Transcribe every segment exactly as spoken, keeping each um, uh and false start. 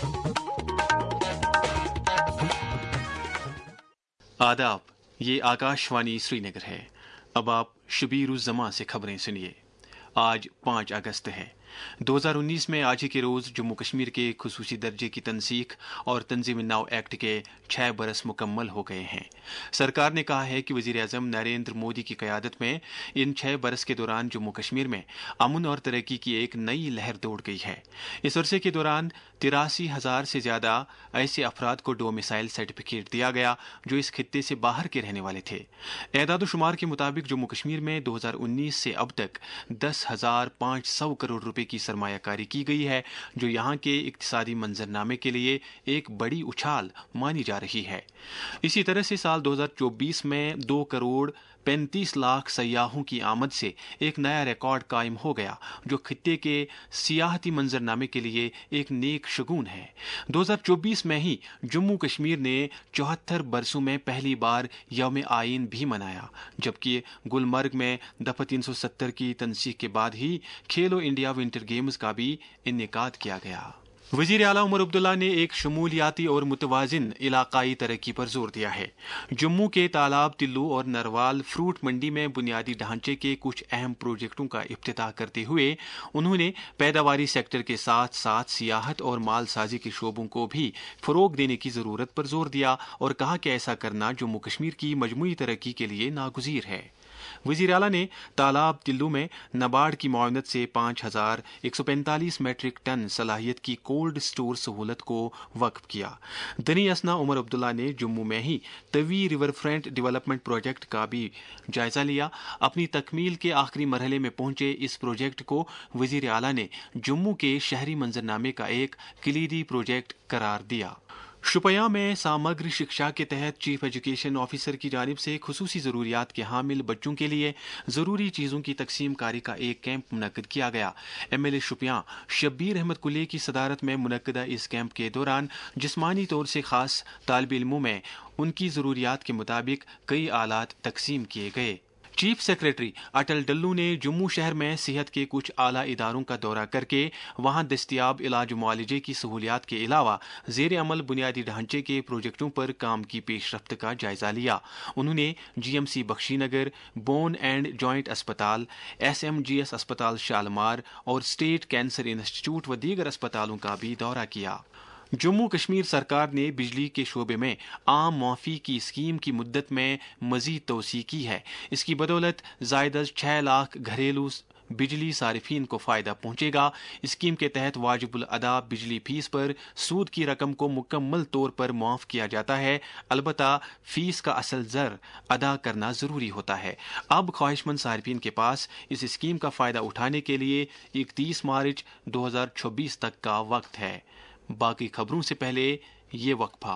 आदाब, ये आकाशवाणी श्रीनगर है। अब आप शबीर उज़ जमां से खबरें सुनिए। आज पाँच अगस्त है दो हज़ार उन्नीस में आज ही के रोज जम्मू कश्मीर के खुसूसी दर्जे की तनसीख और तंजीम नाव एक्ट के छह बरस मुकम्मल हो गए हैं। सरकार ने कहा है कि वजीर आजम नरेंद्र मोदी की क़यादत में इन छह बरस के दौरान जम्मू कश्मीर में अमन और तरक्की की एक नई लहर दौड़ गई है। इस अरसे के दौरान तिरासी हजार से ज्यादा ऐसे अफराद को डोमिसाइल सर्टिफिकेट दिया गया जो इस खित्ते से बाहर के रहने वाले थे। एदाद-ओ-शुमार के मुताबिक जम्मू कश्मीर में दो हज़ार उन्नीस से अब तक दस हजार पाँच सौ करोड़ रुपए की सरमायाकारी की गई है, जो यहाँ के इक्तिसादी मंजरनामे के लिए एक बड़ी उछाल मानी जा रही है। इसी तरह से साल दो हज़ार चौबीस में दो करोड़ पैंतीस लाख सयाहों की आमद से एक नया रिकॉर्ड कायम हो गया, जो खित्ते के सियाहती मंजरनामे के लिए एक नेक शगुन है। दो हज़ार चौबीस में ही जम्मू कश्मीर ने चौहत्तर बरसों में पहली बार यौम आइन भी मनाया, जबकि गुलमर्ग में दफा तीन सौ सत्तर की तनसीख के बाद ही खेलो इंडिया विंटर गेम्स का भी इनेकाद किया गया। वजीर आला उमर अब्दुल्ला ने एक शमूलियाती और मुतवाजिन इलाकाई तरक्की पर जोर दिया है। जम्मू के तालाब तिल्लू और नरवाल फ्रूट मंडी में बुनियादी ढांचे के कुछ अहम प्रोजेक्टों का इफ्तिताह करते हुए उन्होंने पैदावारी सेक्टर के साथ साथ सियाहत और मालसाजी के शोबों को भी फरोग देने की जरूरत पर जोर दिया और कहा कि ऐसा करना जम्मू कश्मीर की मजमूई तरक्की के लिए नागुज़ीर है। वजीर आला ने तालाब तिल्लू में नबार्ड की मुआवनत से पाँच हजार एक सौ पैंतालीस मेट्रिक टन सलाहियत की कोल्ड स्टोर सहूलत को वक्फ किया। दनी असना उमर अब्दुल्ला ने जम्मू में ही Tawi river front development project का भी जायजा लिया। अपनी तकमील के आखिरी मरहले में पहुंचे इस प्रोजेक्ट को वजीर आला ने जम्मू के शहरी मंजरनामे का एक कलीदी प्रोजेक्ट करार दिया। शुपया में समग्र शिक्षा के तहत चीफ एजुकेशन ऑफिसर की जानिब से खुसूसी ज़रूरियात के हामिल बच्चों के लिए ज़रूरी चीज़ों की तकसीम कारी का एक कैंप मुनक्किद किया गया। M L A Shopian Shabbir Ahmad Kullay की सदारत में मुनक्किदा इस कैंप के दौरान जिस्मानी तौर से खास तालिब इल्मों में उनकी ज़रूरियात के मुताबिक कई आलात तकसीम किए गए। चीफ सेक्रेटरी अटल डल्लू ने जम्मू शहर में सेहत के कुछ आला इदारों का दौरा करके वहां दस्तियाब इलाज मुआलजे की सहूलियात के अलावा जेर अमल बुनियादी ढांचे के प्रोजेक्टों पर काम की पेशरफ्त का जायजा लिया। उन्होंने G M C Bakshinagar, bone and joint अस्पताल, एस एम जी एस अस्पताल शालमार और स्टेट कैंसर इंस्टीट्यूट व दीगर अस्पतालों का भी दौरा किया। जम्मू कश्मीर सरकार ने बिजली के शोबे में आम मुआफ़ी की स्कीम की मुद्दत में मजीद तोसी की है। इसकी बदौलत ज़ायद अज़ छह लाख घरेलू बिजली सारिफीन को फायदा पहुंचेगा। स्कीम के तहत वाजिबुल अदा बिजली फीस पर सूद की रकम को मुकम्मल तौर पर मुआफ किया जाता है, अलबत्ता फीस का असल जर अदा करना जरूरी होता है। अब ख्वाहिशमंद सारिफीन के पास इस स्कीम का फायदा उठाने के लिए इकतीस मार्च दो हजार छब्बीस तक का वक्त है। बाकी खबरों से पहले ये वक्फा।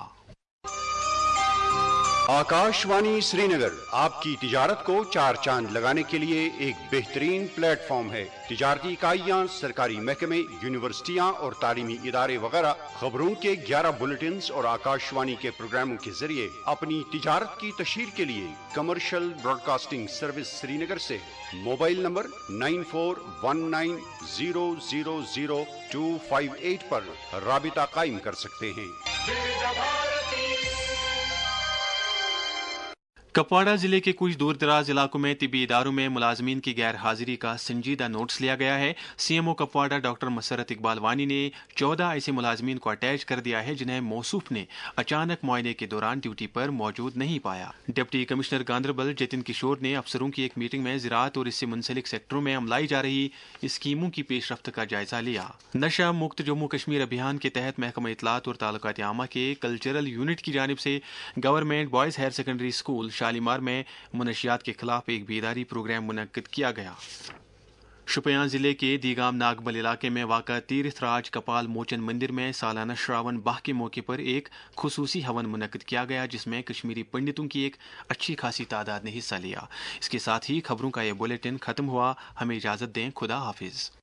आकाशवाणी श्रीनगर आपकी तिजारत को चार चांद लगाने के लिए एक बेहतरीन प्लेटफॉर्म है। तिजारती इकाइयाँ, सरकारी महकमे, यूनिवर्सिटियाँ और तालीमी इदारे वगैरह खबरों के ग्यारह बुलेटिन्स और आकाशवाणी के प्रोग्रामों के जरिए अपनी तिजारत की तशहीर के लिए कमर्शियल ब्रॉडकास्टिंग सर्विस श्रीनगर से mobile number nine four one nine zero zero zero two five eight पर राबिता कायम कर सकते हैं। कपवाड़ा जिले के कुछ दूर दराज इलाकों में तिबी इदारों में मुलाजमीन की गैर हाजिरी का संजीदा नोटिस लिया गया है। सीएमओ कपवाड़ा डॉक्टर मसरत इकबाल वानी ने चौदह ऐसे मुलाजमीन को अटैच कर दिया है जिन्हें मौसूफ ने अचानक मुआयने के दौरान ड्यूटी पर मौजूद नहीं पाया। डिप्टी कमिश्नर गांधरबल जतिन किशोर ने अफसरों की एक मीटिंग में ज़राअत और इससे मुंसलिक सेक्टरों में अमलाई जा रही स्कीमों की पेशरफ्त का जायजा लिया। नशा मुक्त जम्मू कश्मीर अभियान के तहत महकमा इत्तलात और ताल्लुकात आमा के कल्चरल यूनिट की जानिब से government boys higher secondary school Shalimar में मुनशियात के खिलाफ एक बेदारी प्रोग्राम मुनक्किद किया गया। शुपियां जिले के दीगाम नागबल इलाके में वाक़ा तीर्थराज कपाल मोचन मंदिर में सालाना श्रावण बाह के मौके पर एक खुसूसी हवन मुनक्किद किया गया, जिसमें कश्मीरी पंडितों की एक अच्छी खासी तादाद ने हिस्सा लिया। इसके साथ ही खबरों का यह बुलेटिन खत्म हुआ। हमें इजाजत दें। खुदा हाफिज।